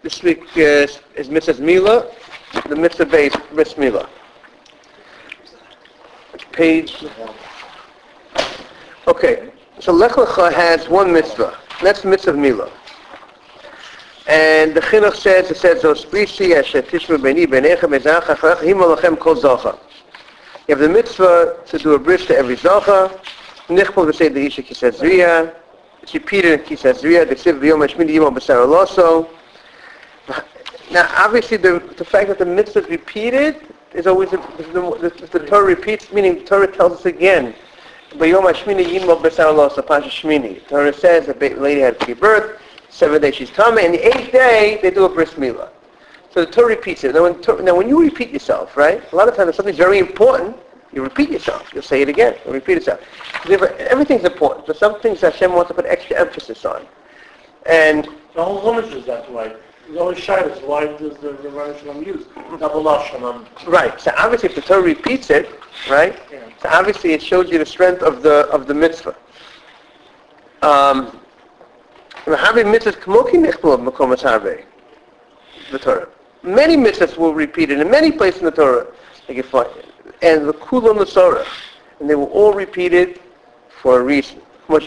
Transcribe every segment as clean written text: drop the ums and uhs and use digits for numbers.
This week is Mitzvah Mila, the Mitzvah based Bris Mila. Page. Okay, so Lech Lecha has one mitzvah. That's Mitzvah Mila. And the Chinuch says, Zos Brisi Asher Tishma Beni Benecha Mezacha Charach Himo Lachem Kol Zacha. You have the mitzvah to do a bris to every Zacha. Nichpol V'sei Deisha Kisas Zriya. It's repeated in Kisas Zriya. The Siv V'yom Hashmini Yimo B'Sar Aloso. Now, obviously, the fact that the mitzvah is repeated is always the Torah repeats, meaning the Torah tells us again. B'yom Hashmini Yimo B'Sar Aloso, Pasha Shmini. The Torah says the lady had to give birth. 7th day she's coming, and the 8th day they do a bris milah. So the Torah repeats it. Now when you repeat yourself, right? A lot of times if something's very important, you repeat yourself. You'll say it again. You'll repeat yourself. Everything's important, but some things Hashem wants to put extra emphasis on. And the whole Chumash is that way. The only shayla is why does the Rebbeinu Shalom use double lashon? Right. So obviously, if the Torah repeats it, right? Yeah. So obviously, it shows you the strength of the mitzvah. The Torah. Many mitzvahs were repeated in many places in the Torah. And the Kulam the Torah. And they were all repeated for a reason. Like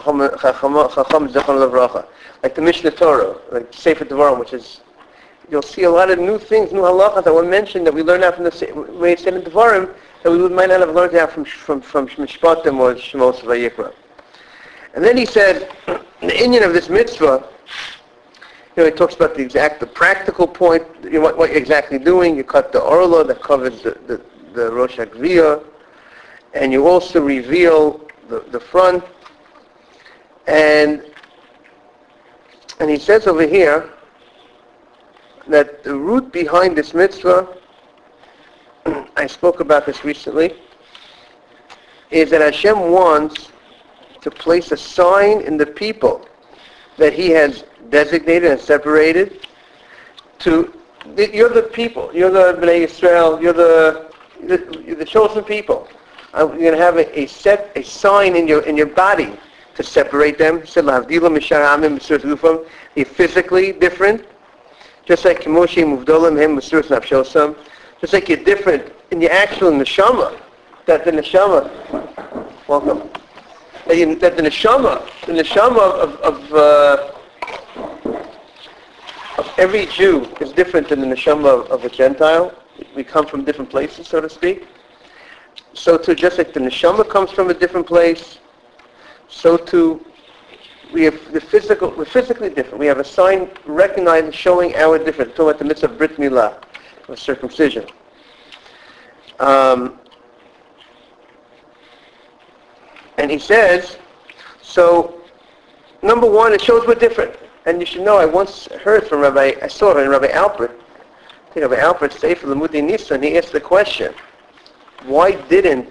the Mishnah Torah, like Sefer Devarim, which is, you'll see a lot of new things, new halachas that were mentioned that we learned out from the way it's said in Devarim that we might not have learned out from Mishpatim or Shemos Vayikra. And then he said, the Inyan of this mitzvah, he talks about the practical point, what you're exactly doing. You cut the orla that covers the Rosh HaGviyah, and you also reveal the front. And he says over here that the root behind this mitzvah, I spoke about this recently, is that Hashem wants to place a sign in the people that He has designated and separated. You're the people. You're the Bnei Yisrael. You're the chosen people. You're going to have a sign in your body to separate them. He said, you're physically different, just like Moshe Muvdolim him Mesiras Nafshosam, just like you're different in your actual neshama. That the neshama, welcome. That the neshama of every Jew is different than the neshama of a Gentile. We come from different places, so to speak. So too, just like the neshama comes from a different place, so too we're physically different. We have a sign recognizing, showing our difference. Talking about the mitzvah of Brit Milah, of circumcision. And he says, so, number one, it shows we're different. And you should know, I once heard from I saw it in Rabbi Alpert. I think Rabbi Alpert Sefer Lamudi Nisa, and he asked the question, why didn't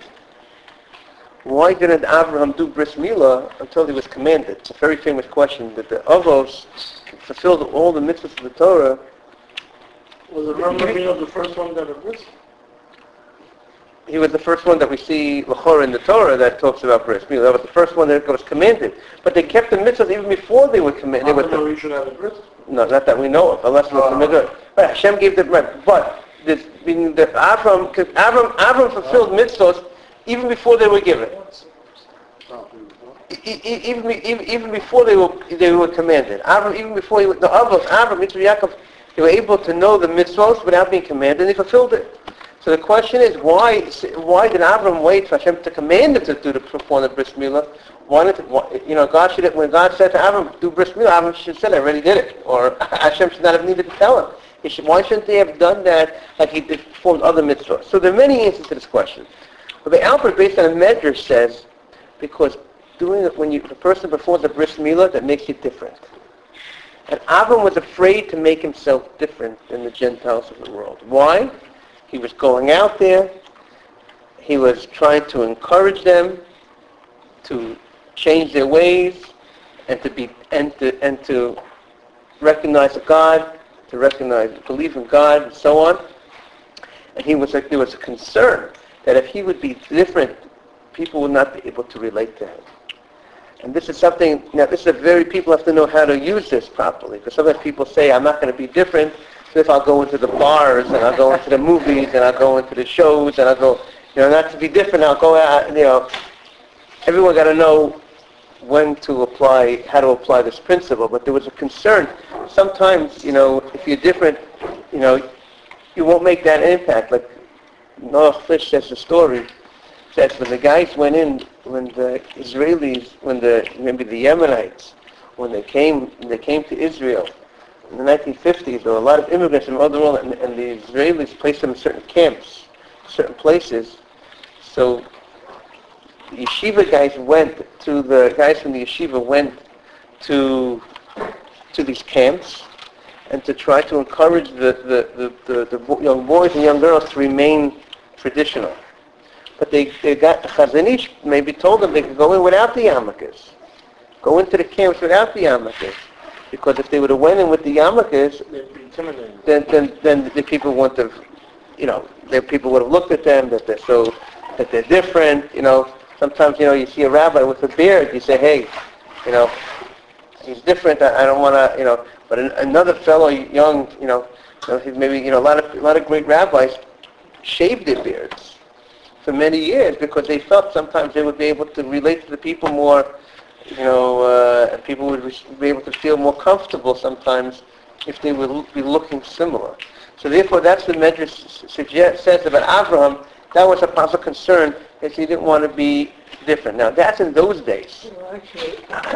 Abraham do bris milah until he was commanded? It's a very famous question, that the Avos fulfilled all the mitzvahs of the Torah. Was Abraham the first one that did bris? He was the first one that we see l'chora in the Torah that talks about bris milah. That was the first one that was commanded. But they kept the mitzvahs even before they were commanded. We should have a bris? No, not that we know of, unless we're commanded. But Hashem gave the bread. But Abraham fulfilled mitzvahs even before they were given. Even before they were commanded. Even before the Avraham, Mitzvah Yaakov, they were able to know the mitzvahs without being commanded, and they fulfilled it. So the question is, why did Abraham wait for Hashem to command him to perform the bris milah? God should, when God said to Abraham, do bris milah, Abraham should have said, I already did it. Or Hashem should not have needed to tell him. Why shouldn't they have done that like he did performed other mitzvahs? So there are many answers to this question. But the Alpert, based on a medrash, says, because doing it when the person performs a bris milah, that makes you different. And Abraham was afraid to make himself different than the Gentiles of the world. Why? He was going out there. He was trying to encourage them to change their ways and to recognize God, to believe in God, and so on. And there was a concern that if he would be different, people would not be able to relate to him. And this is something, now this is a very, people have to know how to use this properly. Because sometimes people say, I'm not going to be different, so if I'll go into the bars, and I'll go into the movies, and I'll go into the shows, and I'll go, not to be different, I'll go out, everyone got to know when to apply, how to apply this principle. But there was a concern, sometimes, if you're different, you won't make that impact. Like Noah Fish says the story, says when the guys went in, when the Israelis, maybe the Yemenites, when they came to Israel in the 1950s, there were a lot of immigrants from all the world, and the Israelis placed them in certain camps, certain places. So the yeshiva guys the guys from the yeshiva went to these camps, and to try to encourage the young boys and young girls to remain traditional. But they got, Chazon Ish maybe told them they could go in without the yarmulkes. Go into the camps without the yarmulkes. Because if they would have went in with the yarmulkes, then the people wouldn't have, the people would have looked at them, that they're different, Sometimes, you see a rabbi with a beard, you say, hey, he's different, I don't want to, but another fellow, young, maybe, a lot of great rabbis shaved their beards for many years because they felt sometimes they would be able to relate to the people more, and people would be able to feel more comfortable sometimes if they would be looking similar. So therefore, that's the Medrash says about Abraham. That was a possible concern that he didn't want to be different. Now, that's in those days. Well, actually, I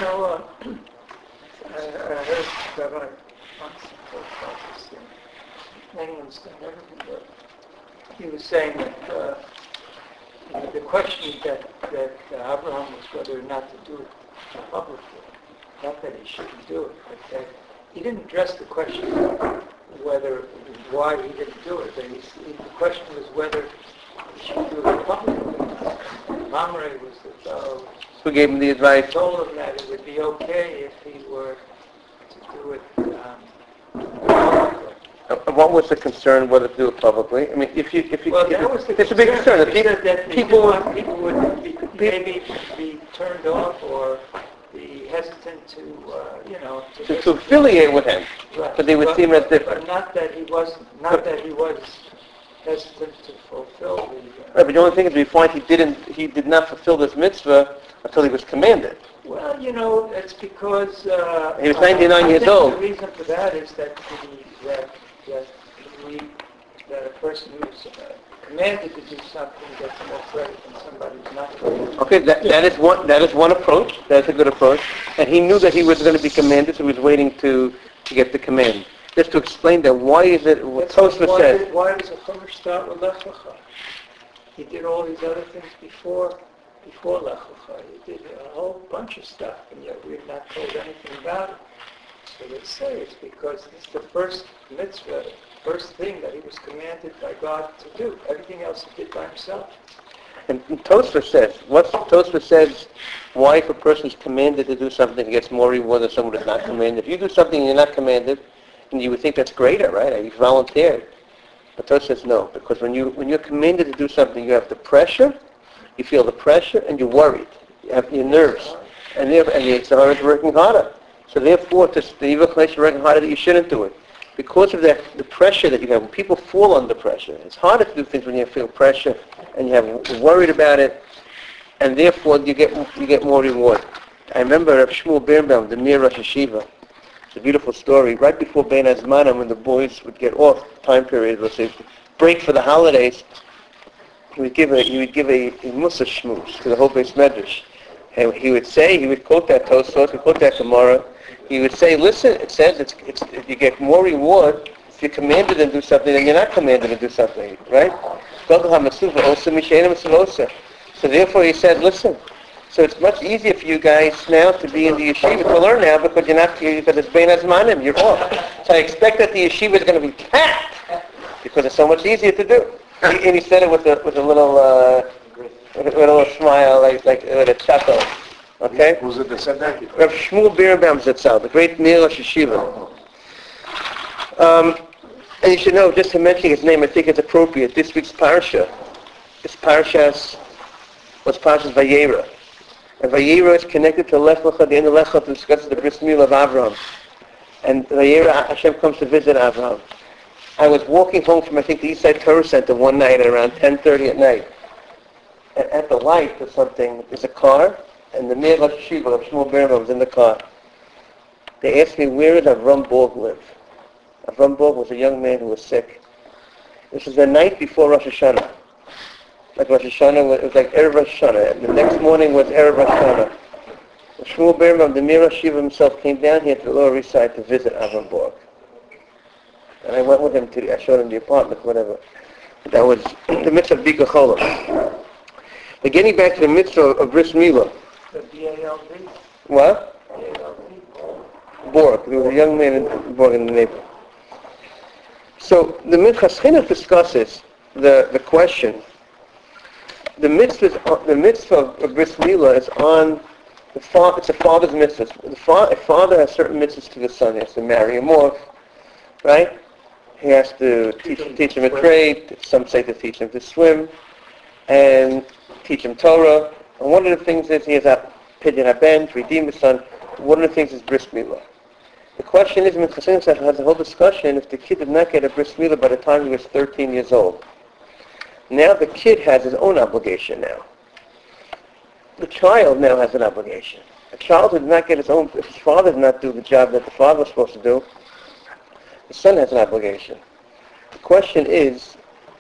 heard Rabbi once about this in England's but he was saying that the question that Abraham was whether or not to do it publicly, not that he shouldn't do it, but that he didn't address the question why he didn't do it. The question was whether he should do it publicly. Mamre was the fellow who gave him the advice. Told him that it would be okay if he were to do it publicly. What was the concern whether to do it publicly? I mean, that was the it's a big concern. That people would maybe be turned off or be hesitant to affiliate with him, right. But they would see him as different. But not that he was hesitant to fulfill the. Right, but the only thing is, we find he did not fulfill this mitzvah until he was commanded. Well, it's because he was 99 years old. The reason for that is that a person who's commanded to do something gets more credit than somebody who's not commanded. Okay, that is one approach. That's a good approach. And he knew that he was going to be commanded, so he was waiting to get the command. Just to explain that, why is it? What Tosfos says. Why does a Chumash start with Lech Lecha? He did all these other things before Lech Lecha. He did a whole bunch of stuff, and yet we're not told anything about it. So they say it's because it's the first mitzvah, first thing that he was commanded by God to do. Everything else he did by himself. And Tosfos says, why if a person is commanded to do something, he gets more reward than someone who is not commanded. If you do something and you're not commanded, and you would think that's greater, right? You volunteered. But Tosfos says no, because when you're commanded to do something, you have the pressure, you feel the pressure, and you're worried. You have your nerves, and the Yitzhak is working harder. So therefore, the evil inclination working harder that you shouldn't do it. Because of the pressure that you have, when people fall under pressure, it's harder to do things when you feel pressure and you're worried about it, and therefore you get more reward. I remember Rav Shmuel Birnbaum, the Mir Rosh Yeshiva. It's a beautiful story. Right before Bein Hazmanim, when the boys would get off time period, let's say break for the holidays, he would give a Musa shmooze to the whole Beis Medrash. And he would quote that Tosfos, he would quote that Gemara. He would say, listen, it says you get more reward if you're commanded to do something than you're not commanded to do something, right? So therefore he said, listen, so it's much easier for you guys now to be in the yeshiva, to learn now, because you're not, because it's Bein Hazmanim, you're off. So I expect that the yeshiva is going to be packed, because it's so much easier to do. And he said it with a little smile, like with a chuckle. Okay? Who's it that said that? Rav Shmuel Birnbaum Zatzal, the great Mir Rosh Yeshiva. And you should know, just to mention his name, I think it's appropriate. This week's parsha, was Parshas Vayera. And Vayera is connected to Lech Lecha. The end of Lech Lecha discusses the bris milah of Avraham. And Vayera, Hashem comes to visit Avraham. I was walking home from, I think, the Eastside Torah Center one night at around 10:30 at night. And at the light or something, there's a car, and the Meir Rosh Hashiva of Shmuel Birnbaum was in the car. They asked me, where did Avram Borg live? Avram Borg was a young man who was sick. This was the night before Rosh Hashanah. Like Rosh Hashanah, it was like Erev Rosh Hashanah. And the next morning was Erev Rosh Hashanah. Shmuel Birnbaum, the Meir Rosh Hashiva himself, came down here to the Lower East Side to visit Avram Borg. And I went with him I showed him the apartment, whatever. That was the mitzvah of Bika Cholam. But getting back to the mitzvah of Bris Milah. The B-A-L-D? What? B-A-L-D. Borg. There was a young man in Borg in the neighborhood. So the Minchas Chinuch discusses the question. The mitzvah of Bris Milah is on the father. It's a father's mitzvah. A father has certain mitzvahs to the son. He has to marry him off, right? He has to teach him a trade. Some say to teach him to swim, and teach him Torah. And one of the things is he has a pidyon haben to redeem his son. One of the things is Bris Milah. The question is, Minchas Chinuch has a whole discussion if the kid did not get a Bris Milah by the time he was 13 years old. Now the kid has his own obligation now. The child now has an obligation. A child who did not get his own, if his father did not do the job that the father was supposed to do, the son has an obligation. The question is,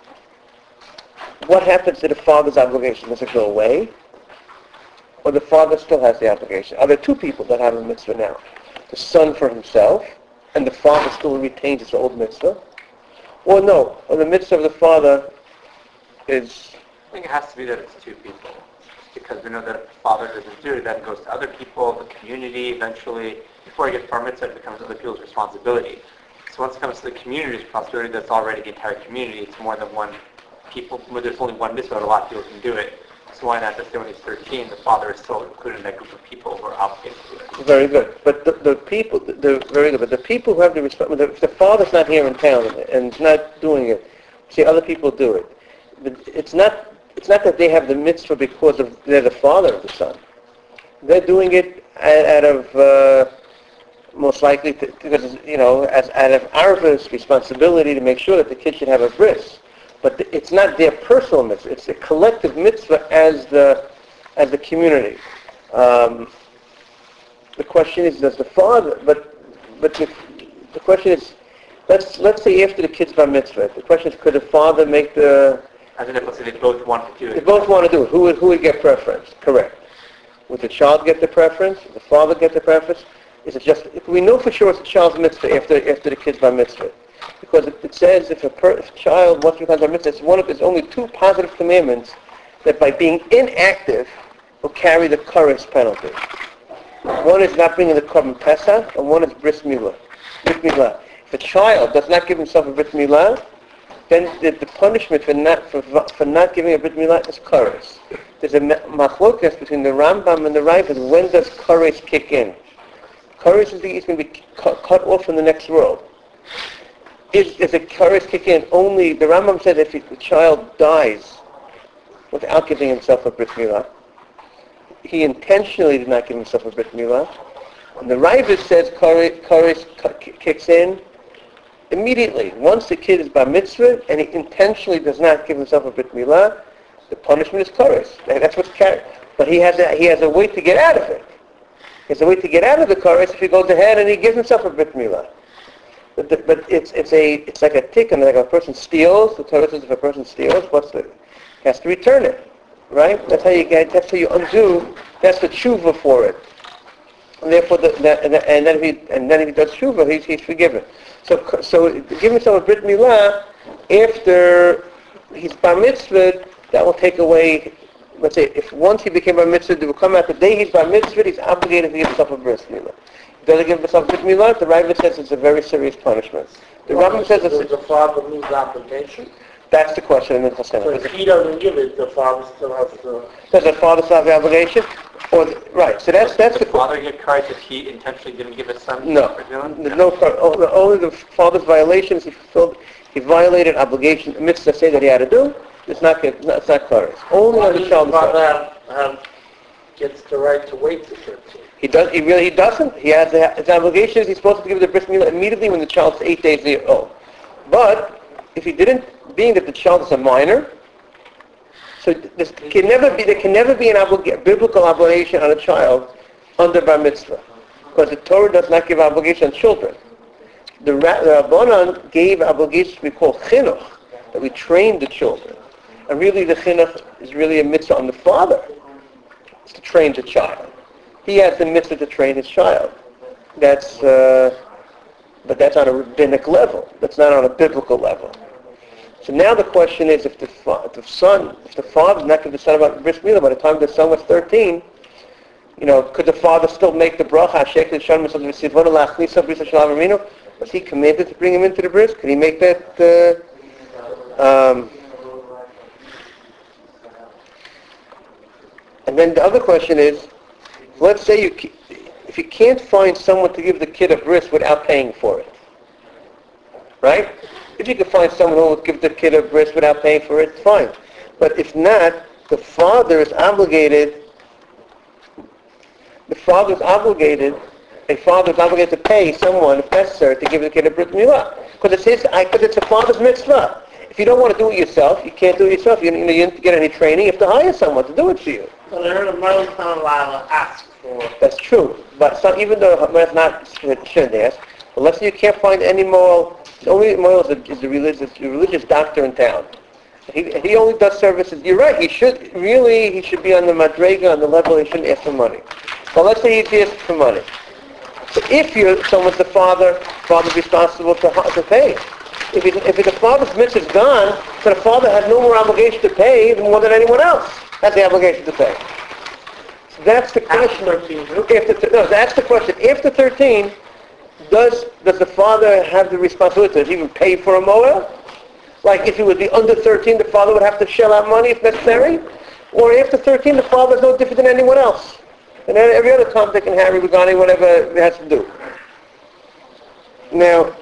what happens to the father's obligation? Does it go away? Or the father still has the obligation? Are there two people that have a mitzvah now? The son for himself, and the father still retains his old mitzvah? Or no, or the mitzvah of the father is... I think it has to be that it's two people. Because we know that if the father doesn't do it, then it goes to other people, the community, eventually. Before he gets bar mitzvah, it becomes other people's responsibility. So once it comes to the community's responsibility, that's already the entire community. It's more than one people. When there's only one mitzvah, a lot of people can do it. So why not just say when he's 13, the father is still included in that group of people who are obligated to do it? Very good. But the people, very good. But the people who have the responsibility, if the father's not here in town and not doing it, see other people do it. But it's not that they have the mitzvah because they're the father of the son. They're doing it out of most likely because out of Arva's responsibility to make sure that the kid should have a bris. But it's not their personal mitzvah. It's a collective mitzvah as the community. The question is, does the father? But the question is, let's say after the kid's bar mitzvah, the question is, could the father make the? As in, let's say they both want to do it. They both want to do it. Who would get preference? Correct. Would the child get the preference? Would the father get the preference? Is it just? We know for sure it's the child's mitzvah after the kid's bar mitzvah. Because it says if a child wants to become bar mitzvah, there's only two positive commandments that by being inactive will carry the kares penalty. One is not bringing the korban pesach, and one is bris milah. If a child does not give himself a bris milah, then the punishment for not giving a bris milah is kares. There's a machlokas between the Rambam and the Raivad. When does kares kick in? Kares is going to be cut off from the next world. Is a kares kick in only? The Rambam said if the child dies without giving himself a bris milah, he intentionally did not give himself a bris milah. And the Raivad says kares kicks in immediately. Once the kid is bar mitzvah and he intentionally does not give himself a bris milah, the punishment is kares. That's what's carried. But he has a way to get out of it. He has a way to get out of the kares if he goes ahead and he gives himself a bris milah. But it's like a tikkun, like a person steals. The Torah says if a person steals, he has to return it, right? That's how you undo. That's the tshuva for it. And therefore, and then if he does tshuva, he's forgiven. So give himself a brit milah after he's bar mitzvah. That will take away. Let's say if once he became bar mitzvah, they will come out the day he's bar mitzvah. He's obligated to give himself a brit milah. Doesn't give himself brit milah, the Raivad says it's a very serious punishment. The Rambam says does the father lose obligation? That's the question in the Chassidus. So if he doesn't give it, the father still has to... Does the father still have the obligation? Right, so that's the question. Does the father get kares if he intentionally didn't give his son? No. Only the father's violations, he violated obligation, a mitzvah say that he had to do, it's not kares. Only on the child's side. Have gets the right to wait till 13. He doesn't. He has his obligation is he's supposed to give the bris milah immediately when the child's 8 days old. But if he didn't, being that the child is a minor, so there can never be an biblical obligation on a child under bar mitzvah, because the Torah does not give obligation on children. The Rabbanan gave obligation we call chinuch, that we train the children, and really the chinuch is really a mitzvah on the father, is to train the child. He has the mitzvah to train his child. But that's on a rabbinic level. That's not on a biblical level. So now the question is, if the father did not give the son about bris milah by the time the son was 13, could the father still make the bracha? Was he commanded to bring him into the bris? Could he make that? And then the other question is, let's say if you can't find someone to give the kid a bris without paying for it, right? If you can find someone who will give the kid a bris without paying for it, fine. But if not, the father is obligated. A father is obligated to pay someone, if necessary, to give the kid a bris milah, because it's a father's mitzvah. If you don't want to do it yourself, you can't do it yourself. You didn't get any training. You have to hire someone to do it for you. But I heard a mother's not allowed to ask for. That's true. But even though a shouldn't ask, but let's say you can't find any moral. The only moral is the religious doctor in town. He only does services. You're right. He should be on the madrega, on the level he shouldn't ask for money. But let's say he asks for money. So if someone's the father's responsible to pay. If the father's mitzvah is gone, so the father has no more obligation to pay more than anyone else has the obligation to pay. So that's the question. That's the question. After 13, does the father have the responsibility to even pay for a mower? Like if he would be under 13, the father would have to shell out money if necessary? Or after 13, the father is no different than anyone else? And every other Tom, Dick, and Harry regarding whatever it has to do. Now,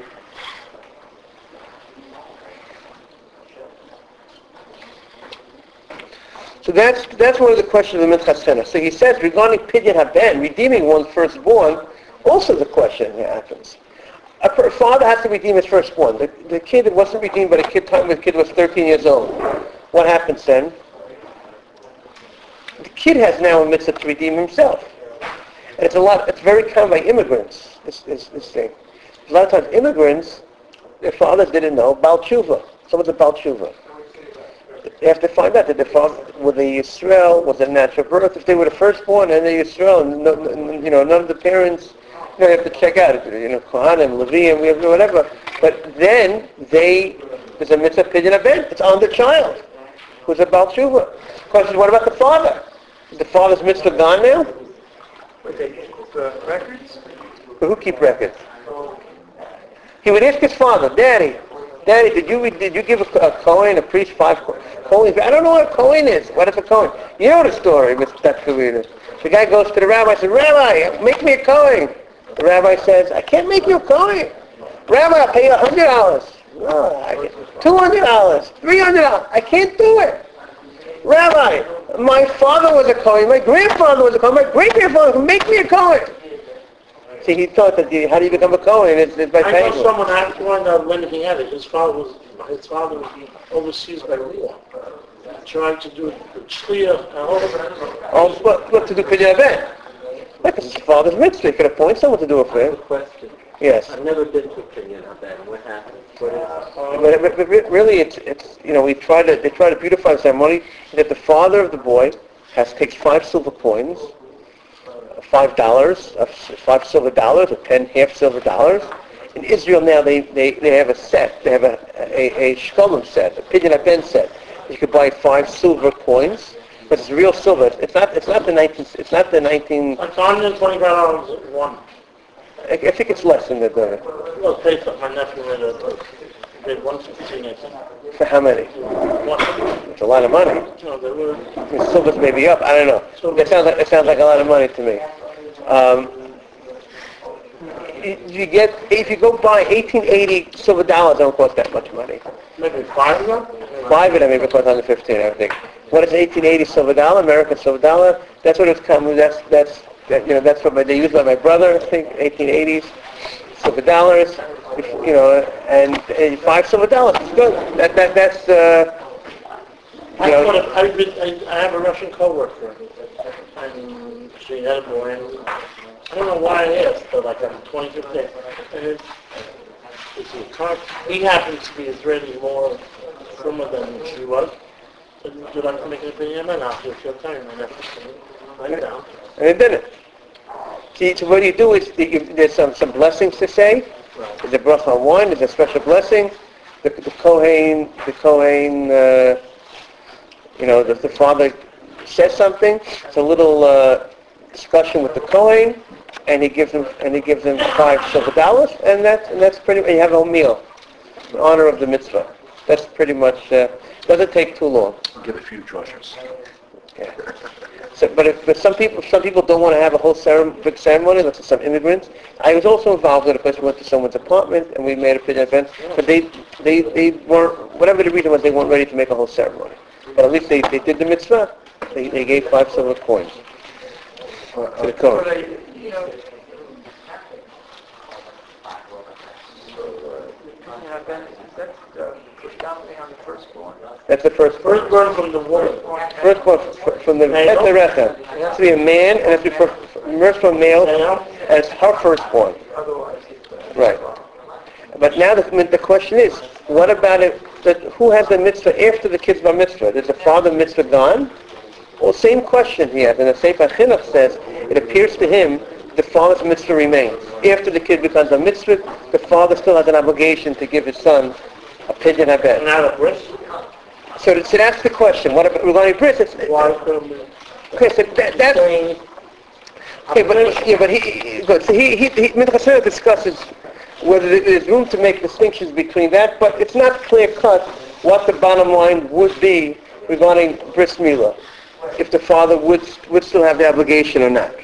so that's one of the questions of the Minchas Sena. So he says regarding Pidyon Haben, redeeming one's firstborn, also the question happens. A father has to redeem his firstborn. The kid wasn't redeemed by the time the kid was 13 years old. What happens then? The kid has now a mitzvah to redeem himself. And it's very common by immigrants, this thing. A lot of times immigrants, their fathers didn't know Baal Tshuva. Someone's a Baal Tshuva. They have to find out that the father, was a Yisrael, was a natural birth. If they were the firstborn and they're Yisrael, none of the parents, you have to check out, Kohanim, Leviim, we have whatever. But then there's a mitzvah pidyon haben. It's on the child, who's a Baal Tshuva. Question: what about the father? Is the father's mitzvah gone now? Would they keep records? But who keep records? He would ask his father, Daddy, did you give a Kohen, a priest, 5 coins? I don't know what a Kohen is. What is a Kohen? You know the story with Tzedakah. The guy goes to the rabbi and says, Rabbi, make me a Kohen. The rabbi says, I can't make you a Kohen. Rabbi, I'll pay you $100. $200, $300. I can't do it. Rabbi, my father was a Kohen, my grandfather was a Kohen, my great-grandfather, make me a Kohen. See, he thought that how do you become a Kohen? It's by paying. I know someone when he had it, his father was overseas by war, trying to do shliach. What to do pidyon haben? Like his father's mitzvah. He could appoint someone to do it for him. Question. Yes. I've never been to pidyon haben. What happens? But really, it's they try to beautify the ceremony that the father of the boy takes 5 silver coins, $5, 5 silver dollars, or 10 half silver dollars. In Israel now, they have a set. They have a shkolim set, a pidyon haben set. You could buy 5 silver coins, but it's real silver. It's not the 19. It's not the 19. It's $125 one. I think it's less than that. Well, pay for my nephew paid $115, I think. For how many? One. It's a lot of money. No, they were. The silver's maybe up. I don't know. It sounds like a lot of money to me. If you go buy 1880 silver dollars, it don't cost that much money. Maybe 5 of them? 5 of them maybe cost $115, I think. What is 1880 silver dollar, American silver dollar? That's what it's coming. That's what they used by my brother. I think 1880s silver dollars. And 5 silver dollars. It's good. That's. I have a Russian coworker, and she had a boy, and I don't know why I asked, but like on the 25th day, and he happens to be Israeli more similar than she was. So would you like to make an opinion? And I'll give you a time. And write down. And they did it. See, so what you do is there's some blessings to say. Right. There's a bracha on wine. There's a special blessing. The Kohen. The father says something. It's a little discussion with the Kohen, and he gives them 5 silver dollars, and that's pretty. You have a whole meal in honor of the mitzvah. That's pretty much. Doesn't take too long. Give a few drushes. Yeah. So, but some people don't want to have a whole big ceremony. Like some immigrants. I was also involved in a place. We went to someone's apartment and we made a big event. But they weren't, whatever the reason was, they weren't ready to make a whole ceremony. But at least they did the mitzvah. They gave 5 silver coins to the Kohen. That's the firstborn from the woman. Firstborn from the Rechem. It's to be a man, and it's to be firstborn male, and it's her firstborn. Right. But now the question is, what about it? Who has the mitzvah after the kid's bar mitzvah? Is the father mitzvah gone? Well, same question he has. And the Sefer Chinuch says, it appears to him the father's mitzvah remains. After the kid becomes a mitzvah, the father still has an obligation to give his son a pidyon habed. Not a bris? So that's the question. What about regarding bris? Okay, so that's... Okay, but Minchas Chinuch discusses whether there's room to make distinctions between that, but it's not clear-cut what the bottom line would be regarding bris milah, if the father would still have the obligation or not.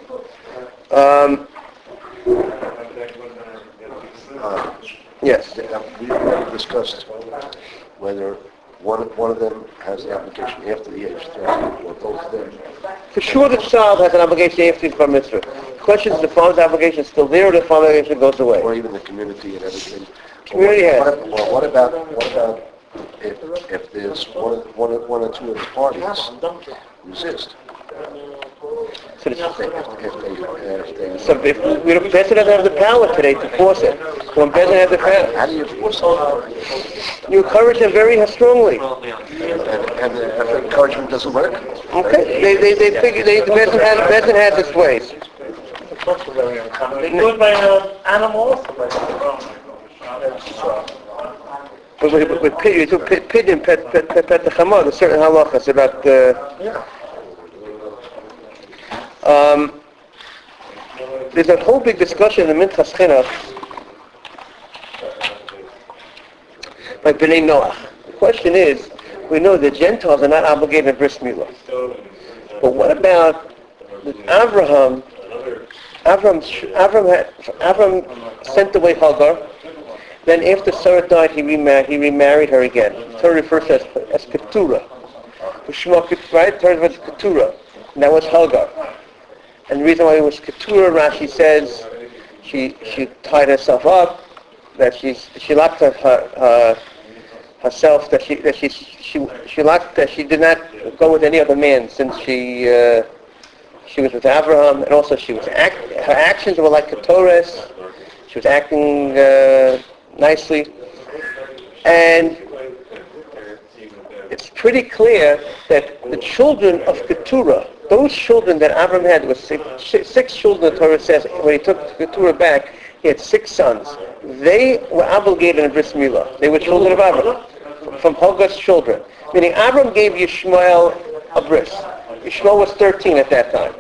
Yes. We discussed whether one of them has the obligation after the age 30, or both of them. For sure the child has an obligation after his bar mitzvah. The question is, the father's obligation is still there, or the father's obligation goes away? Or even the community and everything. Community has. What about if there's one or two of the parties resist? So if Bezin doesn't have the power today to force it, when Bezin has the power, How do you force it? you encourage them very strongly. And the encouragement doesn't work? Okay, they figure Bezin has its ways. They do it by animals. With pidyon, pet the chamor, there's certain halachas about there's a whole big discussion in the Minchas Chinuch by Bnei Noach. The question is, we know the Gentiles are not obligated to bris milah. But what about Avram sent away Hagar. Then after Sarah died, he remarried her again. Torah refers to as Keturah. Right? Torah was Keturah. And that was Hagar. And the reason why it was Keturah, Rashi says, she tied herself up, that she locked herself, that she locked, that she did not go with any other man since she was with Abraham, and also her actions were like Keturahs. She was acting nicely, and it's pretty clear that the children of Keturah, those children that Abraham had, was six children, the Torah says, when he took Keturah back, he had 6 sons. They were obligated in bris milah. They were children of Abraham, from Hagar's children. Meaning Abraham gave Yishmael a bris. Yishmael was 13 at that time.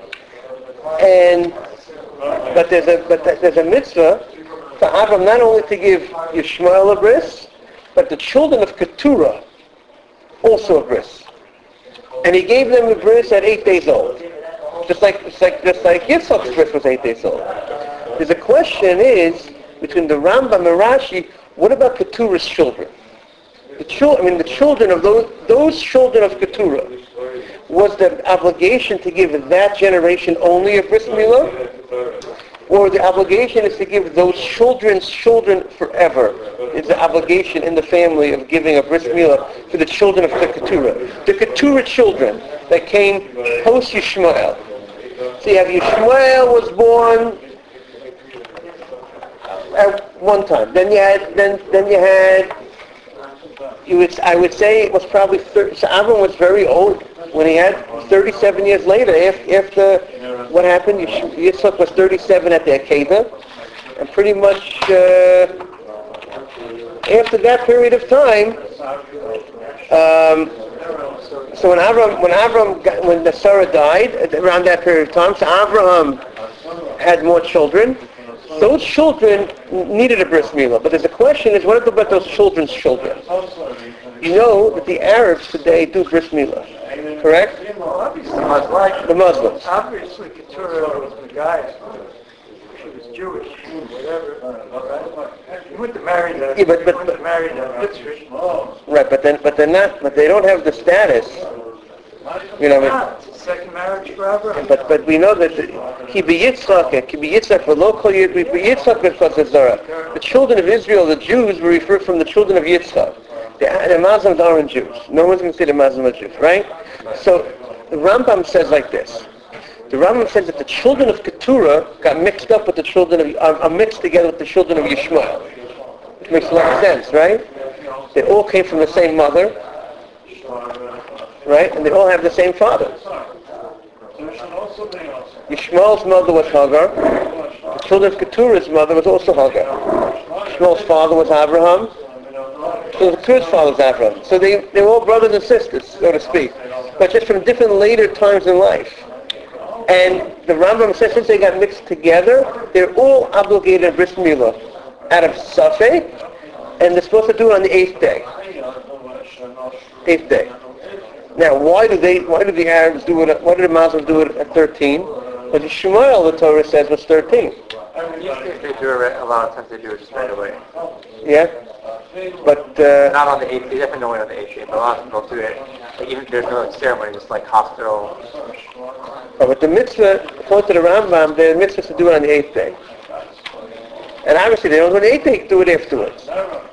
But there's a mitzvah for Abraham not only to give Yishmael a bris, but the children of Keturah also a bris. And he gave them a bris at 8 days old. Just like Yitzchak's bris was 8 days old. The question is, between the Rambam and Rashi, what about Keturah's children? The children of those children of Keturah. was the obligation to give that generation only a bris milah? Or the obligation is to give those children's children forever? It's the obligation in the family of giving a bris milah for the children of the Keturah. The Keturah children that came post Yishmael. So you have Yishmael was born at one time. Then you had I would say it was probably 30. So Avram was very old when he had 37 years later. After what happened, Yitzchak was 37 at the Akedah, and pretty much after that period of time. So when Sarah died around that period of time, so Abraham had more children. Those children needed a bris milah, but there's a question: is what about those children's children? You know that the Arabs today do bris milah, correct? The Muslims. Obviously, Keturah was the guy. She was Jewish, whatever. He went to marry the. Yeah, but right, but they're not. But they don't have the status. You know. Second marriage for Abraham. But we know that Ki Yitzchak v'lo kol Yitzchak b'chas Zara. The children of Israel, the Jews, were referred from the children of Yitzchak. The Muslims aren't Jews. No one's going to say the Muslims are Jews, right? So the Rambam says like this. The Rambam says that the children of Keturah got mixed up with the children of are mixed together with the children of Yishmael, which makes a lot of sense, right? They all came from the same mother, right? And they all have the same father. Yishmael's mother was Hagar. The children of Keturah's mother was also Hagar. Yishmael's father was Abraham. So Keturah's father was Abraham. So they were all brothers and sisters, so to speak, but just from different later times in life. And the Rambam says since they got mixed together, they're all obligated to bris milah out of Safek, and they're supposed to do it on the 8th day. 8th day. Now, why do the Arabs do it? Why do the Muslims do it at 13? But Shmuel, the Torah says, was 13. They do it a lot of times. They do it just right away. Yeah, but Not on the 8th. They definitely don't wait on the 8th day. But a lot of them will do it. Like, even there's no ceremony, just like hospital. but the mitzvah, according to the Rambam, the mitzvah is to do it on the 8th day. And obviously, they don't do it on the 8th day. Do it afterwards.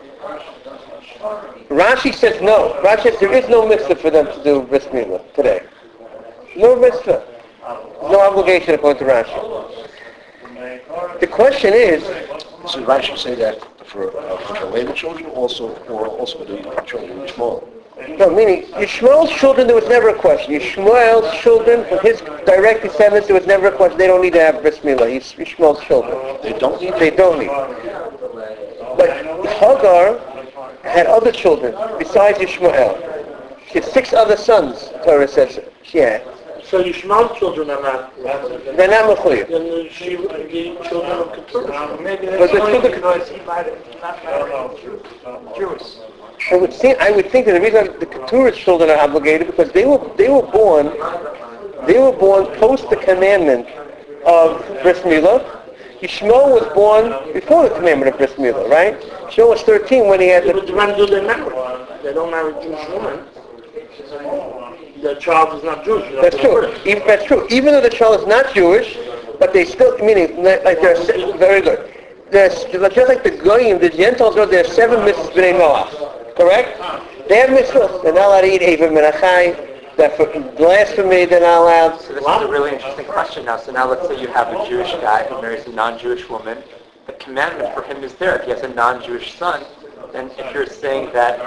Rashi says no. Rashi says there is no mitzvah for them to do bris milah today. No mitzvah. No obligation according to Rashi. The question is... So Rashi say that for the later children also, or also for the children of Yishmael? No, meaning Yishmael's children, there was never a question. Yishmael's children, from his direct descendants, there was never a question. They don't need to have bris milah. Yishmael's children. They don't need. They don't need. But Hagar had other children besides Yishmael. She had 6 other sons, Torah says she had. So Yishmael's children are not. They're not mechuyev. Then the children of Keturah. Maybe But that's the only children- because he might have not married Jewish. I would think that the reason the Keturah children are obligated because they were born post the commandment of bris milah. Yishmael was born before the commandment of bris milah, right? Yishmael was 13 when he had But the... when do they marry? They don't marry Jewish women. The child is not Jewish. That's true. That's true. Even though the child is not Jewish, but they still, meaning, like they're very good. There's, just like the Goyim, the Gentiles, there are 7 mitzvahs b'nei Noach. Correct? They have mitzvahs. They're not allowed to eat Eva Menachai. They're for blasphemy. They're not allowed. So this is a really interesting question now. So now let's say you have a Jewish guy who marries a non-Jewish woman. The commandment for him is there. If he has a non-Jewish son, then if you're saying that,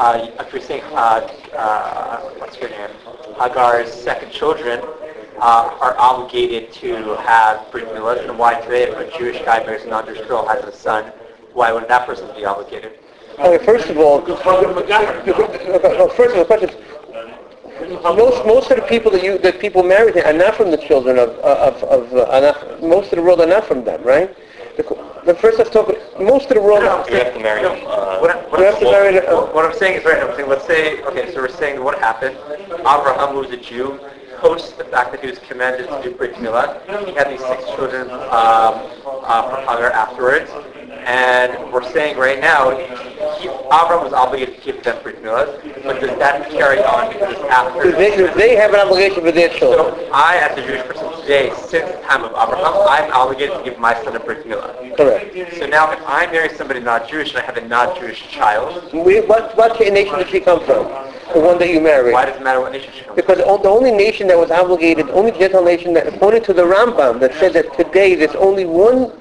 what's her name? Hagar's second children are obligated to have brit milah, then why today if a Jewish guy marries a non-Jewish girl has a son, why wouldn't that person be obligated? Okay, first of all, the question is, most of the people that people marry are not from the children of most of the world are not from them, right? The first let's talk. Most of the world. You have to marry them. What I'm saying is right. I'm saying let's say so we're saying what happened. Abraham was a Jew. Post the fact that he was commanded to do brit milah, he had these 6 children from Hagar afterwards, and we're saying right now Avram was obligated to give them Brit Milah, but does that carry on because after? They have an obligation for their children. So I, as a Jewish person today, since the time of Abraham, I'm obligated to give my son a Brit Milah. Correct. So now if I marry somebody not Jewish and I have a not Jewish child, What nation did she come from? The one that you married. why does it matter what nation she comes from? Because the only nation that was obligated, only Gentile nation that, according to the Rambam, that said that today there's only one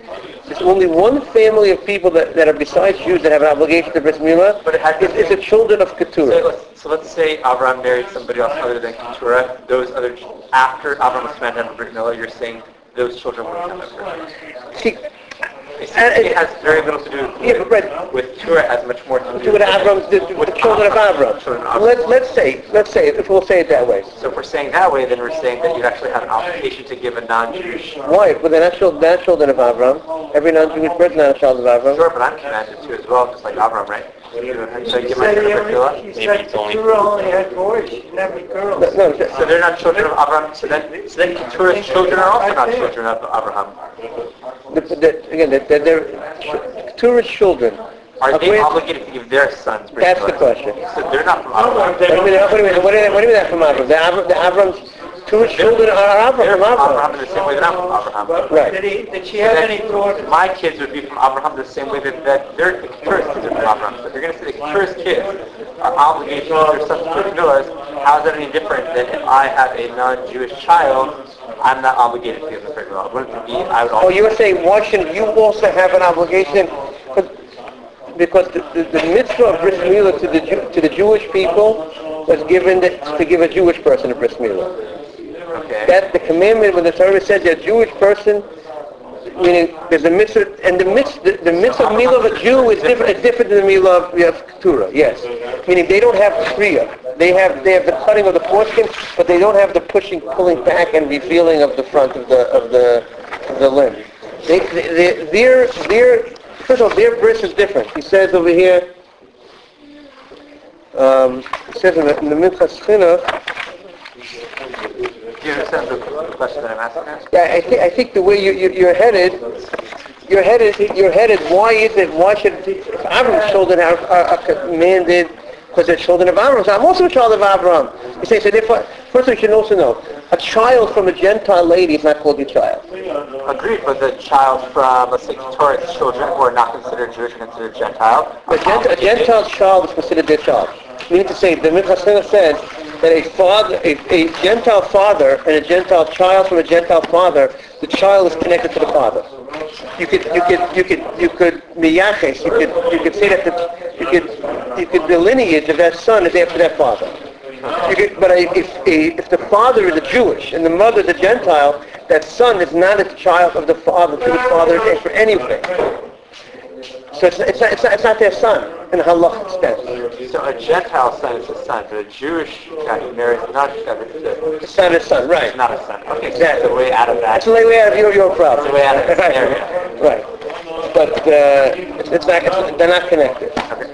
family of people that are besides Jews that have an obligation to Brit Milah. But it had to It's the children of Keturah. So let's say Abraham married somebody else other than Keturah. Those other, after Abraham was commanded to have a Brit Milah, you're saying those children wouldn't have a Brit Milah. See, It has very little to do with Keturah, has much more to do with Avram, the children of Avram. Children of Avram. Let's say, if we'll say it that way. So if we're saying that way, then we're saying that you actually have an obligation to give a non-Jewish. Why? But they're not children of Avram. Every non-Jewish person is a child of Avram. Sure, but I'm commanded to as well, just like Avram, right? Should I give my son a Brit Milah? He said Keturah only had boys, she didn't have any girls. No, So they're not children of Abraham. So then Keturah's children are also not children of Abraham. they're Keturah's children. Are they obligated to give their sons Brit That's the Milah? question. So they're not from Abraham. What do you mean that from Avram? The Avram's Keturah's children are They're from from Avram. Abraham in the same way that I'm from Abraham. Right. Did she have any daughters? My kids would be from Abraham the same way that the Keturah's kids are from Abraham. So if you're going to say the Keturah's kids are obligated to give their sons Brit Milahs, how is that any different than if I have a non-Jewish child, I'm not obligated to give them Brit Milah? Wouldn't it be, I would Oh, also... you were saying, why shouldn't you also have an obligation? Because the mitzvah of Brit Milah to the Jewish people was given to give a Jewish person a Brit Milah. Okay. That the commandment when the Torah says that a Jewish person, meaning there's a mitzvah, and the mitzvah milah of a Jew is different than the milah of Keturah. Yes, meaning they don't have kriya. They have the cutting of the foreskin, but they don't have the pulling back, and revealing of the front of the limb. Their first of all, their bris is different. He says over here. He says in the Minchas Chinuch. Do you understand the question that I'm asking? Yeah, I think the way you're headed. Why is it? Why should Avram's children are commanded because they're children of Avram? So I'm also a child of Avram. You say so. Therefore, first we should also know a child from a Gentile lady is not called your child. Agreed, but the child from, let's say, Keturah's children who are not considered Jewish and considered Gentile. A Gentile child is considered their child. Meaning to say, the Minchas Chinuch says that a Gentile father and a Gentile child from a Gentile father, the child is connected to the father. You could miyaches. You could say that the lineage of that son is after that father. But if the father is a Jewish and the mother is a Gentile, that son is not a child of the father, Jewish father for anything. So it's not their son in halachic sense. So a Gentile son is a son, but a Jewish guy who marries a non-Jewish guy, It's not a son, right? It's not a son. Okay, Exactly. so that's the way out of that. That's the way out of your problem. That's the way out of the scenario. Right. But they're not connected.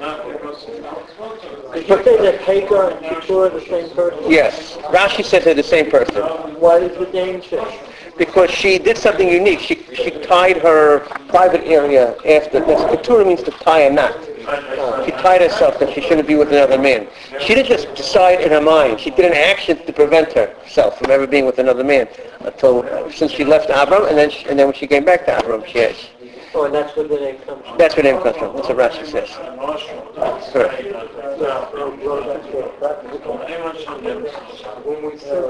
Did you say that Hagar and Keturah are the same person? Yes. Rashi says they're the same person. Why did the name change? Because she did something unique. She tied her private area after. Keturah means to tie a knot. She tied herself that she shouldn't be with another man. She didn't just decide in her mind. She did an action to prevent herself from ever being with another man since she left Avram, and then when she came back to Avram, she had. Oh, and that's where the name comes from. That's where the name comes from. That's what Rashi says. Correct. When we said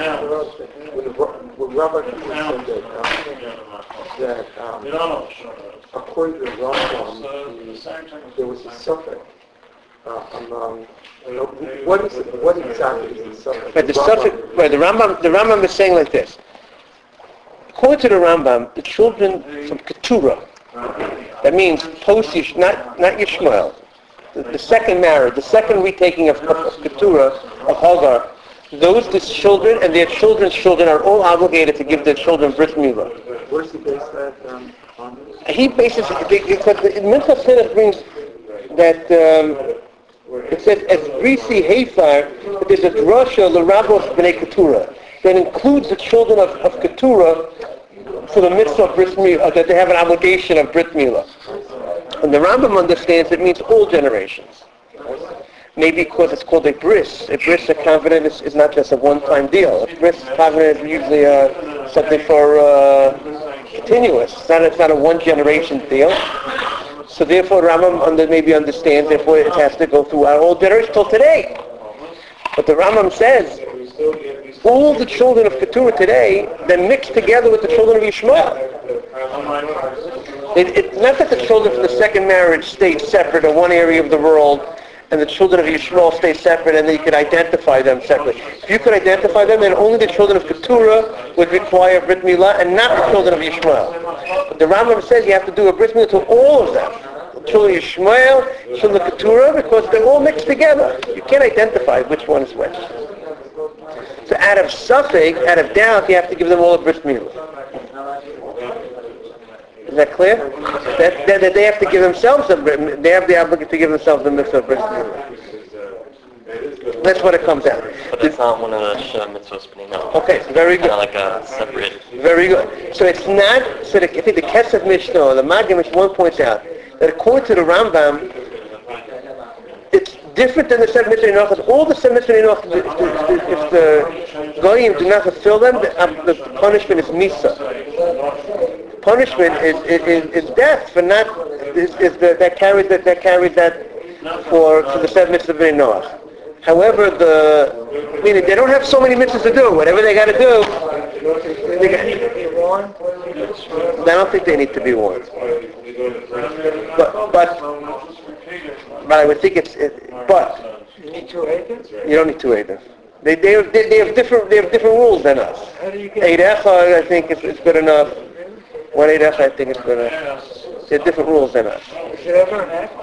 when Robert said that according to the Rambam, there was a suffix among. What exactly is the suffix? But the suffix, right, the Rambam is saying like this. According to the Rambam, the children from Keturah, that means post not Yishmael, the second marriage, the second retaking of Keturah, of Hagar, the children and their children's children are all obligated to give their children Brit Milah. Where's he based that on? He bases because the Minchas Chinuch brings that it says as Brisi Hefar, that there's a drasha l'rabos b'nei Keturah that includes the children of Keturah for the mitzvah of Brit Milah, that they have an obligation of Brit Milah. And the Rambam understands it means all generations. Maybe because it's called a bris. A bris, a covenant, is not just a one-time deal. A bris covenant is usually something for continuous. It's not a one-generation deal. So therefore, Rambam maybe understands, therefore it has to go throughout all generations till today. But the Rambam says, all the children of Keturah today, they're mixed together with the children of Yishmael. It's not that the children from the second marriage stay separate in one area of the world, and the children of Yishmael stay separate, and then you could identify them separately. If you could identify them, then only the children of Keturah would require Brit Milah, and not the children of Yishmael. But the Rambam says you have to do a Brit Milah to all of them. The children of Yishmael, children of Keturah, because they're all mixed together. You can't identify which one is which. So out of suffix, out of doubt, you have to give them all a Brit Milah. Is that clear? That they have to give themselves they have the obligation to give themselves the mitzvah of bris milah. That's what it comes out. But it's not one of the Shem mitzvahs, no. Okay, very good. Kind of like a separate. Very good. So it's not. So I think the Kesef Mishnah, the Maggid Mishnah, one points out that according to the Rambam, it's different than the seven mitzvah enoch. All the seven mitzvah enoch, if the goyim do not fulfill them, the punishment is misa. Punishment is death for not that carries that for the seven mitzvahs of Noach. However, meaning they don't have so many mitzvahs to do. Whatever they got to do, I don't think they need to be warned. But I would think but You need 2 acres? You don't need 2 acres. They have different rules than us. How do you get 8 echad, I think is good enough. 1 8 echad, I think is good enough. They have different rules than us. Is it ever an act?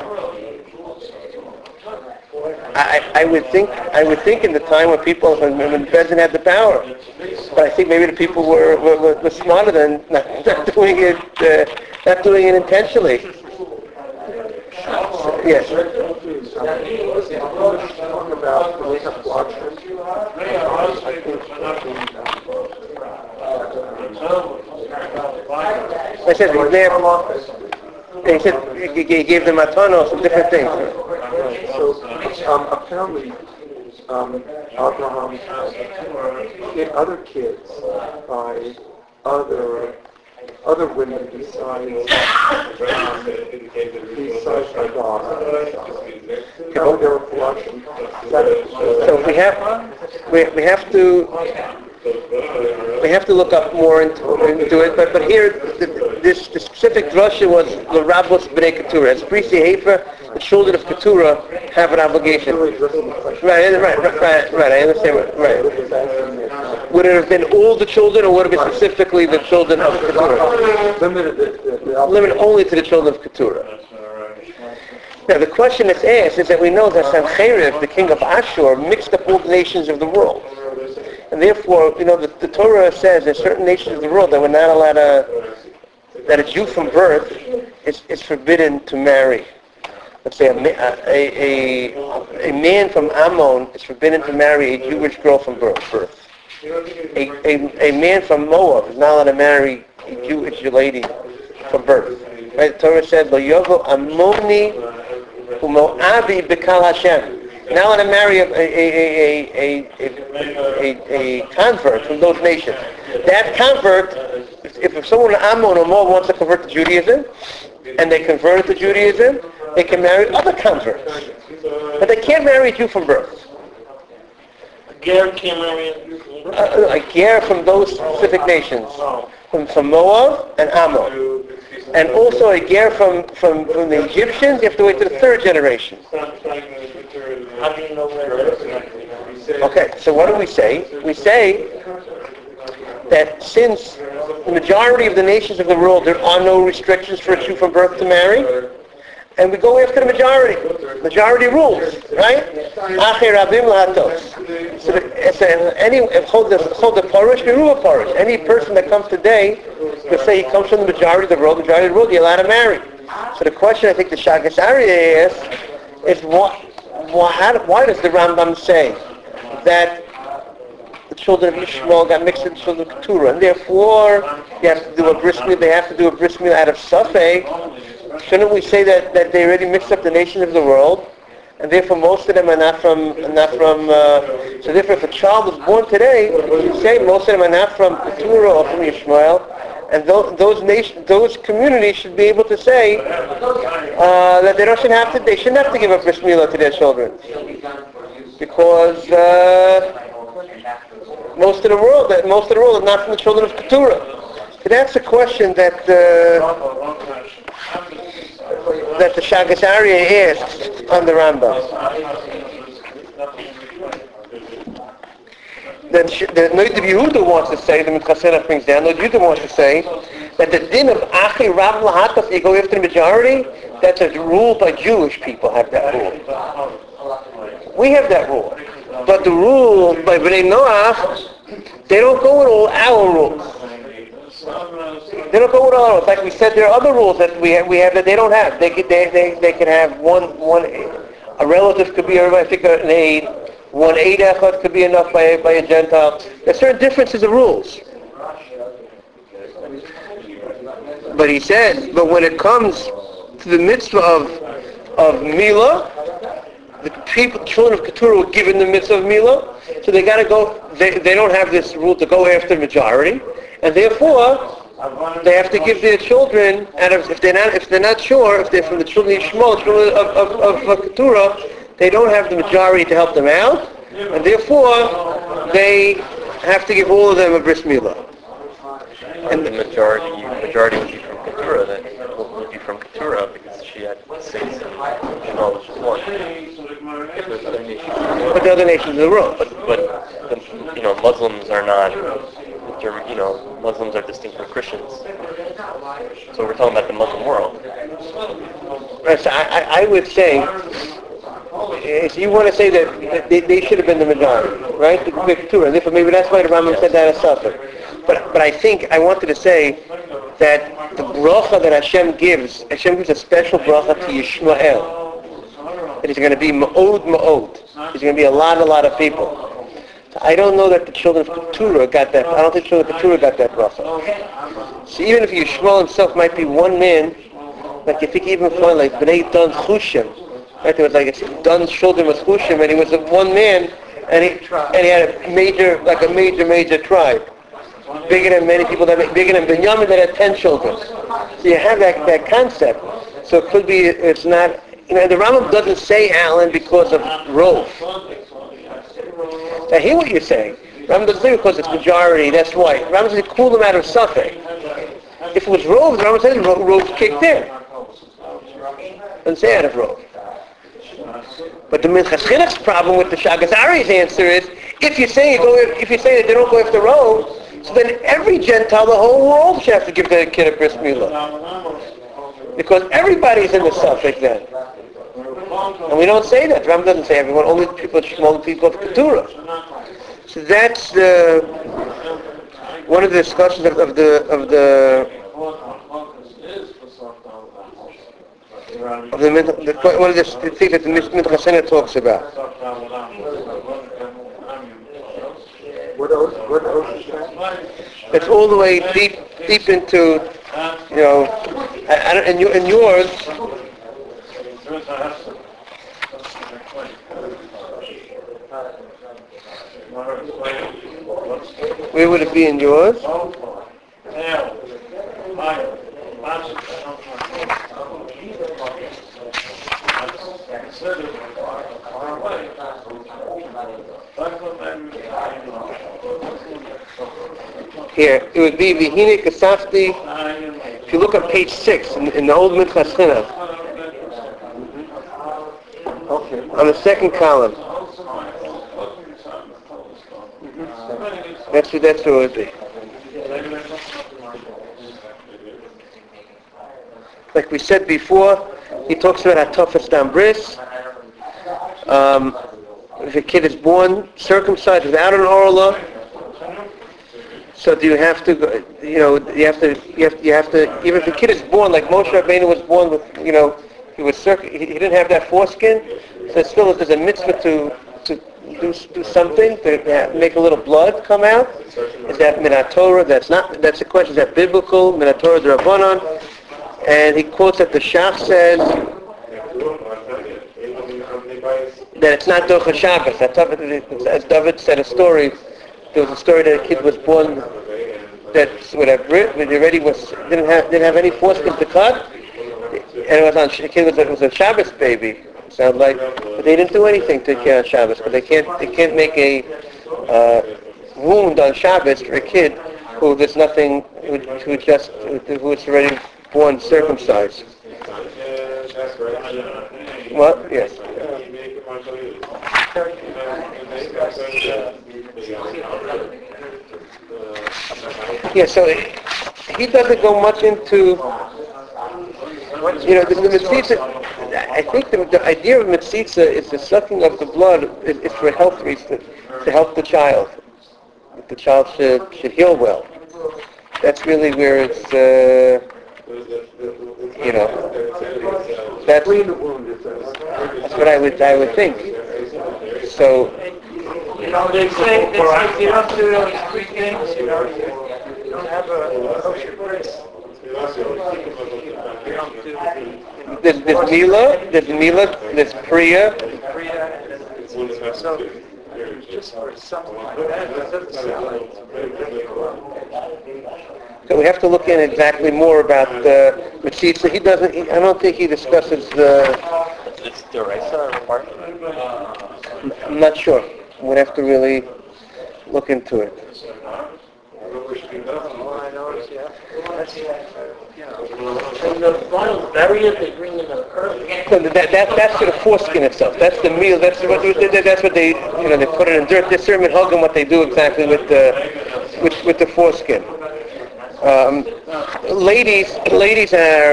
I would think in the time when the president had the power, but I think maybe the people were smarter than not doing it intentionally. Yes. I said they said he gave them matana, some different things. So apparently, Abraham had other kids by other women besides my daughter. How they were flushing. So we have to look up more into it. But here the specific drasha was the Rabbos B'nai Keturah. As Prisi Hefer, the children of Keturah have an obligation. Right. I understand. Right. Would it have been all the children, or would it have been specifically the children of Keturah? Limited only to the children of Keturah. Now, the question that's asked is that we know that Sancheriv, the king of Ashur, mixed up all the nations of the world. And therefore, the Torah says in certain nations of the world that we're not allowed that a Jew from birth is forbidden to marry. Let's say a man from Ammon is forbidden to marry a Jewish girl from birth. A man from Moab is not allowed to marry a Jewish lady from birth. Right? The Torah says, "Lo yovo Ammoni u'Moabi b'kal Hashem." Now allowed to marry a convert from those nations. That convert, if someone in Ammon or Moab wants to convert to Judaism, and they convert to Judaism, they can marry other converts. But they can't marry a Jew from birth. A ger can't marry A ger from those specific nations. From Moab and Ammon. And also a ger from the Egyptians, you have to wait to the 3rd generation. How do you know where? Okay, so what do we say? We say that since the majority of the nations of the world, there are no restrictions for a Jew from birth to marry, and we go after the majority. Majority rules, right? Any person that comes today, we say he comes from the majority of the world, you're allowed to marry. So the question I think the Shagas Aryeh asks is why does the Rambam say that the children of Yishmael got mixed with the children of Keturah, and therefore they have to do a bris milah out of suffix, shouldn't we say that they already mixed up the nations of the world, and therefore most of them are not from. So therefore, if a child was born today, you say most of them are not from Keturah or from Yishmael, and those communities should be able to say that they shouldn't have to give up bris milah to their children, because most of the world is not from the children of Keturah. So that's a question that the Shagas Aryeh asks on the Rambam. Then the Noid of Yehuda wants to say, the Mitchasenach brings down, Noid of Yehuda wants to say that the din of Achi Rav Lahatas, you go after the majority, that's a rule by Jewish people have that rule. We have that rule. But the rule by Bnei Noach, they don't go with all our rules. They don't go with all our rules. Like we said, there are other rules that we have that they don't have. They can have one a relative could be, I think, an aid. One aid echad could be enough by a Gentile. There's certain differences of rules. But he says, but when it comes to the mitzvah of Milah, the children of Keturah were given the mitzvah of Milah, so they got to go. They don't have this rule to go after the majority, and therefore they have to give their children. And if they're not sure, if they're from the children of Yishmael, children of Keturah, they don't have the majority to help them out, and therefore they have to give all of them a bris milah. And the majority would be from Keturah. That would be from Keturah because she had 6 and Shmuel was just 1. If there's other nations in the world. But the other nations in the world. But Muslims are not. Muslims are distinct from Christians. So we're talking about the Muslim world. Right, so I would say, if you want to say that they should have been the majority, right? The Keturah. Therefore, maybe that's why the Rambam said that as suffer. But I think I wanted to say that the bracha that Hashem gives a special bracha to Yishmael. It is going to be ma'od. There's going to be a lot of people. So I don't know that the children of Keturah got that. I don't think the children of Keturah got that bracha. So even if Yishmael himself might be one man, like you think even for like Bnei Dan Chushim, right? There was like Dan's children was Chushim, and he was one man, and he had a major tribe. Bigger than many people, bigger than Binyamin that had 10 children. So you have that concept. So it could be, it's not, the Rambam doesn't say Alan because of Rov. I hear what you're saying. Rambam doesn't say because it's majority, that's why. Rambam says cool them out of Suffolk. If it was Rov, the Rambam says Rov kicked in. Doesn't say out of Rov. But the Minchas Chinuch's problem with the Shagas Aryeh's answer is, if you say that they don't go after Rov, so then every Gentile, the whole world, should have to give their kid a bris milah. Because everybody's in the suffix then. And we don't say that. Ram doesn't say everyone, only people of Keturah. So that's one of the discussions of the one of the things that the Mitchasenach talks about. What else is that? It's all the way deep into, and yours. Where would it be in yours? Here, it would be Vihine Kasafti. If you look at page 6 in the old Minchas Chinuch, on the second column. That's what it would be. Like we said before, he talks about Hatofas Dam Bris. If a kid is born circumcised without an orla, so do you have to go? You have to. Even if the kid is born like Moshe Rabbeinu was born with, he didn't have that foreskin. So still, there's a mitzvah to do something to make a little blood come out. Is that Minat Torah? That's a question. Is that biblical? Minat Torah D'Rabbanan. and he quotes that the Shach says that it's not Docha Shabbos. As David said a story, there was a story that a kid was born that didn't have any foreskin to cut, and it was a Shabbos baby. Sound like, but they didn't do anything to take care of Shabbos. But they can't make a wound on Shabbos for a kid who there's nothing, who is already born circumcised. What? Yes. Yeah. So he doesn't go much into. The mitzitza, I think the idea of mitzitza is the sucking of the blood is for health reasons, to help the child. That the child should heal well. That's really where it's, that's what I would think. So, they say if you don't do those three things, you don't have a kosher place. There's Mila, there's Priya. So, just for something like that, it doesn't sound like So we have to look in exactly more about the mitzitza. I don't think he discusses the... It's Deraisa requirement? I'm not sure. We'd have to really look into it. all I know is, And the final variant they bring in the earth. So that's for the foreskin itself. That's the meal. That's what they they put it in dirt. This sermon Hogan what they do exactly with the foreskin. Ladies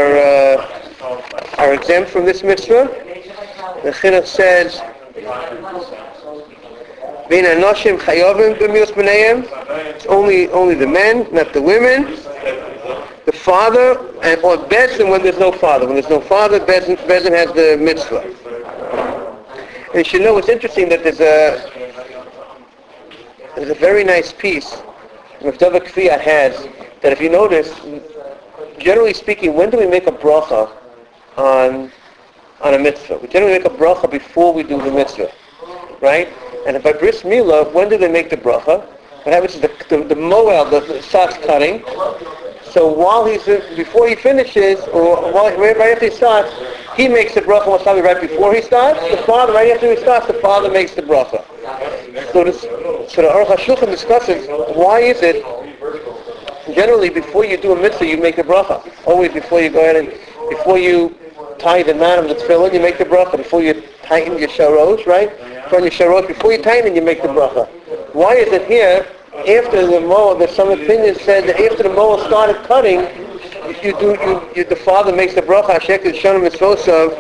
are exempt from this mitzvah. The Chinuch says, it's only the men, not the women. The father, or Bezdin when there's no father. When there's no father, Bezdin has the mitzvah. And you should know, it's interesting that there's a very nice piece Rav Dava Kviat has, that if you notice, generally speaking, when do we make a bracha on a mitzvah? We generally make a bracha before we do the mitzvah, right? And by bris milah, when do they make the bracha? What happens is the moel, starts cutting. So before he finishes, or right after he starts, he makes the bracha most probably right before he starts. The father, right after he starts, the father makes the bracha. So the Aruch HaShulchan discusses why is it generally before you do a mitzvah you make the bracha. Always before you go ahead and before you tie the knot of the tefillin you make the bracha. Before you tighten your sharos, right? Before you tighten you make the bracha. Why is it here? After the moel, there's some opinion said that after the moel started cutting, the father makes the bracha. Hashek is shonim mitzvosav.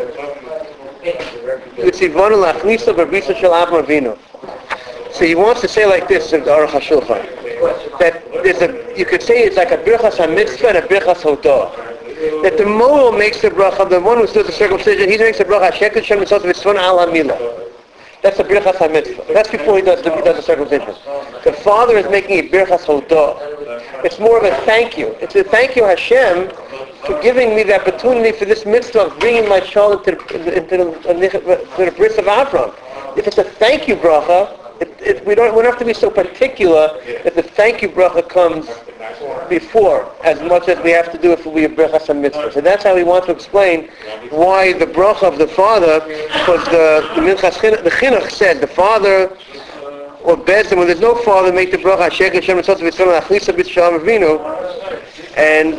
So he wants to say like this in the Aruch HaShulchan, that you could say it's like a birchas ha-mitzvah and a birchas hodah. That the moel makes the bracha, the one who does the circumcision, he makes the bracha. Hashek is shonim mitzvosav v'tzvon al ha-milah. That's a birchas ha-mitzvah. That's before he does the circumcision. The father is making a birchas hodah. It's more of a thank you. It's a thank you Hashem for giving me the opportunity for this mitzvah of bringing my child into the bris of Abraham. If it's a thank you bracha, we don't have to be so particular that the thank you bracha comes before, as much as we have to do if we have brachas and mitzvah. So that's how we want to explain why the bracha of the father, because the Chinuch said the father or Bezdin, when there's no father, make the bracha Hashek Hashem Mitzvot V'Tzvon Achlisa B'Shalom Avinu, and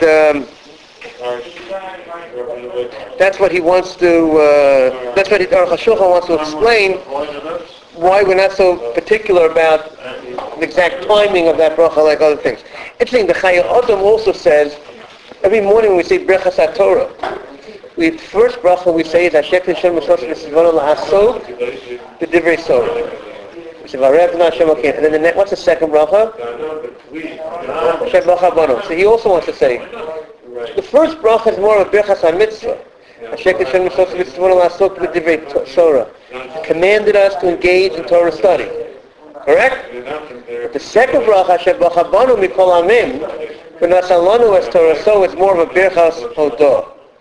that's what he wants to. That's what Aruch HaShulchan wants to explain. Why we're not so particular about the exact timing of that bracha like other things. Interesting, the Chayei Adam also says, every morning when we say Brachas HaTorah, the first bracha we say is Hashek Hashem Mitzvot V'Tzvon L'Hasog B'Divrei Torah. We say Varev Hashem Akin. And then what's the second bracha? Hashem Bracha Bano. So he also wants to say, the first bracha is more of a Brachas HaMitzvah. Hashek Hashem Mitzvot V'Tzvon L'Hasog B'Divrei Torah. Commanded us to engage in Torah study. Correct? But the second bracha, Hashem Bracha Banu Mikol Amim, V'Nasan Lanu as Torah, so it's more of a Birchas Hodah.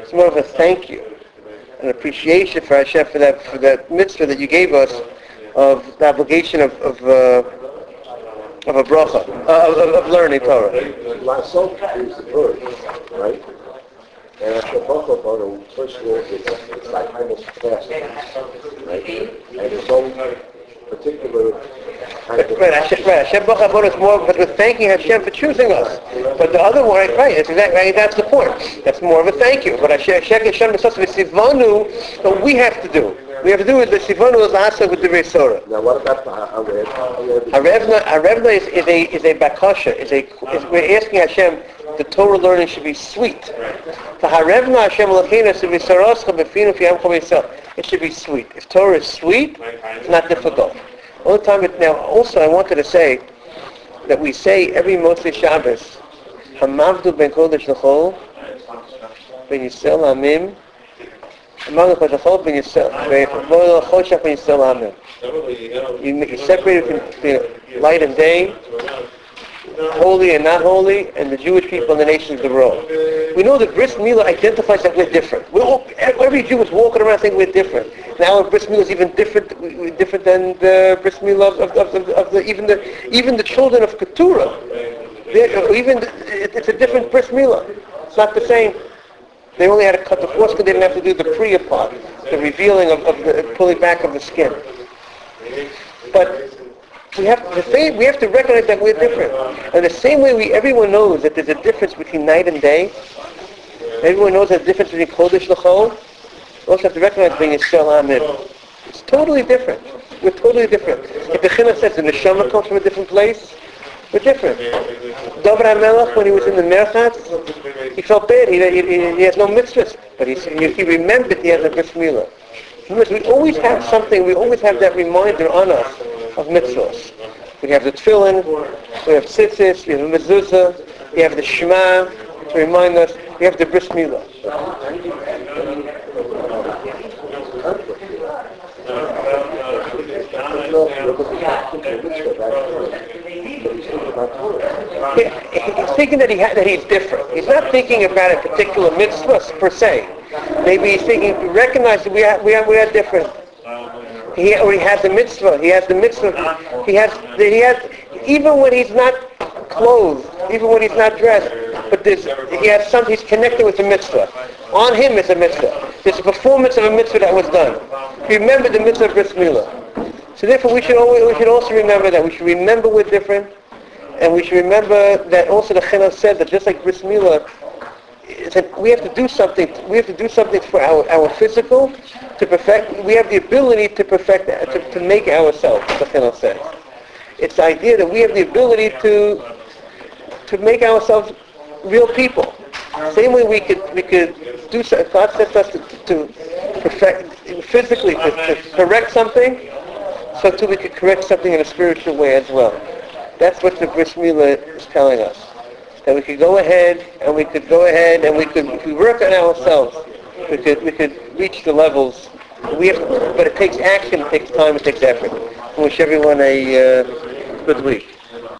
It's more of a thank you, an appreciation for Hashem for that mitzvah that you gave us of the obligation of a bracha, of learning Torah. La'asok is the verb, right? And the bracha part, first of all, it's like almost fasting, right? And its own particular kind of... Right, Hashem Baruch Hu is more, but we're thanking Hashem for choosing us. But the other one, right, that's the point. That's more of a thank you. But Hashem Sivanu, what we have to do. We have to do with the Sivanu is also with the Resora. Now what about the Harevna? Harevna is a bakasha. We're asking Hashem the Torah learning should be sweet. The Harevna Hashem Elokeinu Sivisaroscha Befinu Fiyamcha B'Yisrael. It should be sweet. If Torah is sweet, it's not difficult. All the time. Now, also, I wanted to say that we say every Motzei Shabbos, Hamavdu ben Kodesh L'chol, ben Yisrael Amim, Hamavdu ben Kodesh L'chol, ben Yisrael Amim. You separate it between light and day, holy and not holy, and the Jewish people and the nations of the world. We know that Bris Milah identifies that we're different. Every Jew is walking around saying we're different. Now Bris Milah is even different than the Bris Milah of even the children of Keturah. It's a different Bris Milah. It's not the same. They only had to cut the foreskin. They didn't have to do the priya part, the revealing of the pulling back of the skin. But we have to recognize that we're different. And the same way everyone knows that there's a difference between night and day. Everyone knows there's a difference between Kodesh L'chol. We also have to recognize being Yisrael Amin. It's totally different. We're totally different. If the Chinuch says the Neshama comes from a different place, we're different. David HaMelech, when he was in the Merchatz, he felt bad. He has no mitzvahs. But he remembered he has a bris milah. We always have something, we always have that reminder on us of mitzvahs. We have the tefillin, we have tzitzis, we have the mezuzah, we have the shema to remind us, we have the bris milah. He's thinking that he's different. He's not thinking about a particular mitzvah per se. Maybe he's thinking, recognize that we are different. He has the mitzvah. He has the mitzvah. He has even when he's not clothed, even when he's not dressed. But he has something. He's connected with the mitzvah. On him is a mitzvah. There's a performance of a mitzvah that was done. Remember the mitzvah of bris milah. So therefore, we should also remember that we should remember we're different, and we should remember that also the Chinuch said that just like bris milah, we have to do something. We have to do something for our physical to perfect. We have the ability to perfect, to make ourselves. The Chinuch says it's the idea that we have the ability to make ourselves real people. Same way we could do. God sets us to perfect physically to correct something, so too we could correct something in a spiritual way as well. That's what the Bris Milah is telling us. That we could go ahead and we could if we work on ourselves, we could reach the levels. But it takes action, it takes time, it takes effort. I wish everyone a good week.